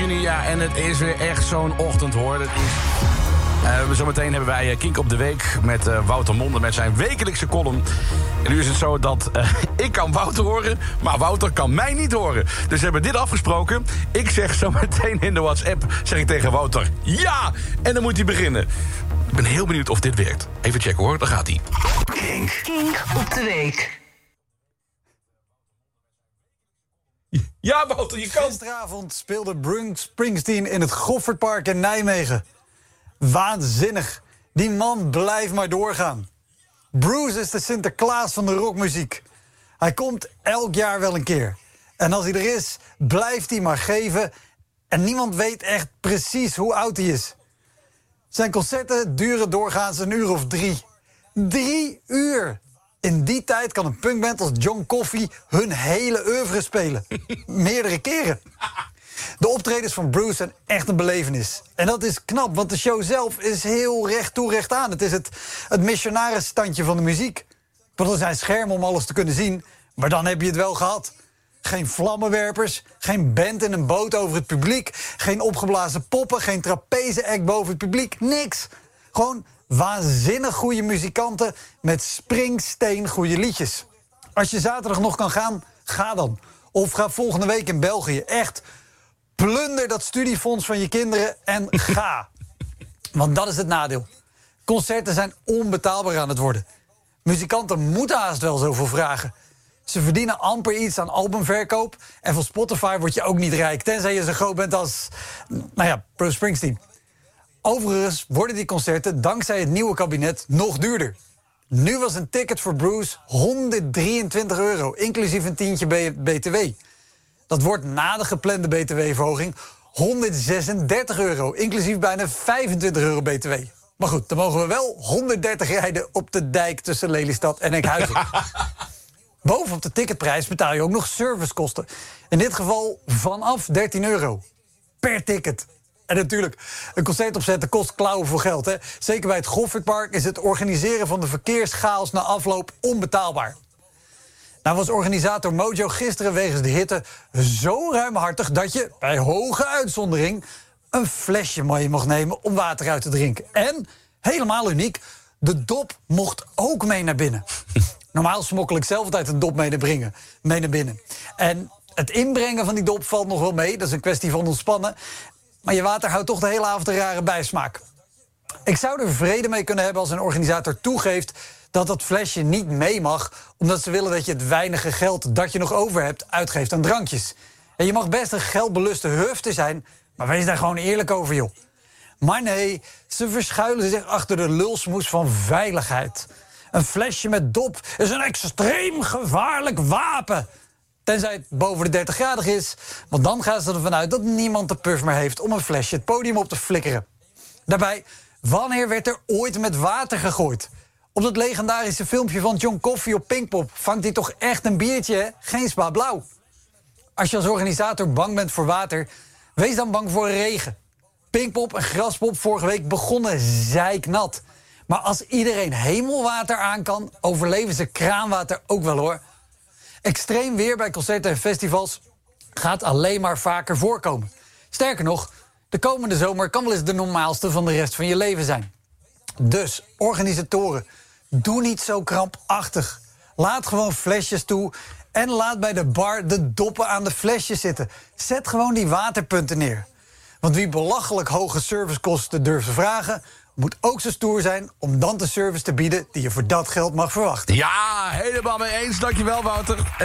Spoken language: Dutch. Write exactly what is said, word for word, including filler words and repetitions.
juni, ja, en het is weer echt zo'n ochtend, hoor. Dat is... Uh, zometeen hebben wij uh, Kink op de Week met uh, Wouter Monde met zijn wekelijkse column. En nu is het zo dat uh, ik kan Wouter horen, maar Wouter kan mij niet horen. Dus we hebben dit afgesproken. Ik zeg zometeen in de WhatsApp, zeg ik tegen Wouter, ja! En dan moet hij beginnen. Ik ben heel benieuwd of dit werkt. Even checken, hoor, daar gaat hij. Kink. Kink op de Week. Ja, Wouter, je kan. Gisteravond speelde Bruce Springsteen in het Goffertpark in Nijmegen. Waanzinnig. Die man blijft maar doorgaan. Bruce is de Sinterklaas van de rockmuziek. Hij komt elk jaar wel een keer. En als hij er is, blijft hij maar geven. En niemand weet echt precies hoe oud hij is. Zijn concerten duren doorgaans een uur of drie. Drie uur! In die tijd kan een punkband als John Coffey hun hele oeuvre spelen. Meerdere keren. De optredens van Bruce zijn echt een belevenis. En dat is knap, want de show zelf is heel recht toe recht aan. Het is het, het missionarisstandje van de muziek. Want er zijn schermen om alles te kunnen zien, maar dan heb je het wel gehad. Geen vlammenwerpers, geen band in een boot over het publiek... geen opgeblazen poppen, geen trapeze-act boven het publiek, niks. Gewoon waanzinnig goede muzikanten met Springsteen goede liedjes. Als je zaterdag nog kan gaan, ga dan. Of ga volgende week in België, echt... Plunder dat studiefonds van je kinderen en ga. Want dat is het nadeel. Concerten zijn onbetaalbaar aan het worden. Muzikanten moeten haast wel zoveel vragen. Ze verdienen amper iets aan albumverkoop... en van Spotify word je ook niet rijk... tenzij je zo groot bent als, nou ja, Bruce Springsteen. Overigens worden die concerten dankzij het nieuwe kabinet nog duurder. Nu was een ticket voor Bruce honderddrieëntwintig euro... inclusief een tientje B T W. Dat wordt na de geplande B T W-verhoging honderdzesendertig euro... inclusief bijna vijfentwintig euro B T W. Maar goed, dan mogen we wel honderddertig rijden op de dijk tussen Lelystad en Enkhuizen. Bovenop de ticketprijs betaal je ook nog servicekosten. In dit geval vanaf dertien euro. Per ticket. En natuurlijk, een concert opzetten kost klauwen voor geld. Hè? Zeker bij het Goffertpark is het organiseren van de verkeerschaos na afloop onbetaalbaar. Nou was organisator Mojo gisteren wegens de hitte zo ruimhartig... dat je, bij hoge uitzondering, een flesje mee mocht nemen om water uit te drinken. En, helemaal uniek, de dop mocht ook mee naar binnen. Normaal smokkel ik zelf altijd een dop mee naar, brengen, mee naar binnen. En het inbrengen van die dop valt nog wel mee, dat is een kwestie van ontspannen. Maar je water houdt toch de hele avond een rare bijsmaak. Ik zou er vrede mee kunnen hebben als een organisator toegeeft... dat dat flesje niet mee mag... omdat ze willen dat je het weinige geld dat je nog over hebt... uitgeeft aan drankjes. En je mag best een geldbeluste hufter zijn... maar wees daar gewoon eerlijk over, joh. Maar nee, ze verschuilen zich achter de lulsmoes van veiligheid. Een flesje met dop is een extreem gevaarlijk wapen... tenzij het boven de dertig graden is... want dan gaan ze ervan uit dat niemand de puf meer heeft... om een flesje het podium op te flikkeren. Daarbij, wanneer werd er ooit met water gegooid... Op dat legendarische filmpje van John Coffey op Pinkpop... vangt hij toch echt een biertje, hè? Geen Spa Blauw. Als je als organisator bang bent voor water... wees dan bang voor regen. Pinkpop en Graspop vorige week begonnen zeiknat. Maar als iedereen hemelwater aan kan... overleven ze kraanwater ook wel, hoor. Extreem weer bij concerten en festivals... gaat alleen maar vaker voorkomen. Sterker nog, de komende zomer... kan wel eens de normaalste van de rest van je leven zijn. Dus, organisatoren, doe niet zo krampachtig. Laat gewoon flesjes toe en laat bij de bar de doppen aan de flesjes zitten. Zet gewoon die waterpunten neer. Want wie belachelijk hoge servicekosten durft te vragen... moet ook zo stoer zijn om dan de service te bieden die je voor dat geld mag verwachten. Ja, helemaal mee eens. Dankjewel, Wouter.